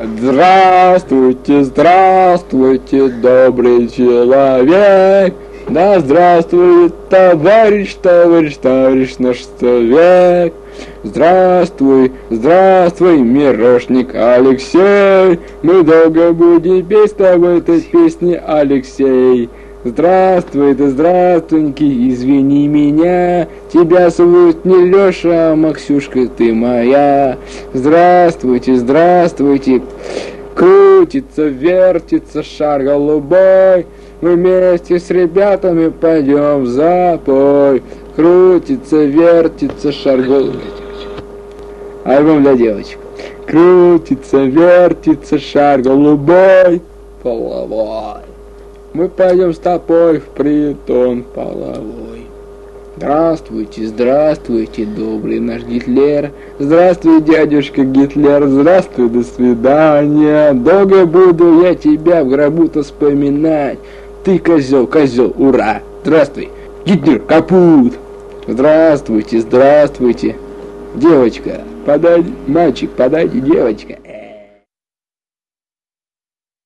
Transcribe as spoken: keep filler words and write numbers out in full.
Здравствуйте, здравствуйте, добрый человек. Да здравствует товарищ, товарищ, товарищ наш человек. Здравствуй, здравствуй, мирошник Алексей. Мы долго будем петь с тобой этой песни, Алексей. Здравствуй, да здравствуйки, извини меня. Тебя зовут не Леша, а Максюшка, ты моя. Здравствуйте, здравствуйте. Крутится, вертится шар голубой. Мы вместе с ребятами пойдем в запой. Крутится, вертится шар голубой. Альбом для девочек. Крутится, вертится шар голубой. Половой. Мы пойдем с тобой в притон половой. Здравствуйте, здравствуйте, добрый наш Гитлер. Здравствуй, дядюшка Гитлер. Здравствуй, до свидания. Долго буду я тебя в гробу-то вспоминать. Ты козел, козел, ура. Здравствуй, Гитлер, капут. Здравствуйте, здравствуйте. Девочка, подойди, мальчик, подойди, девочка.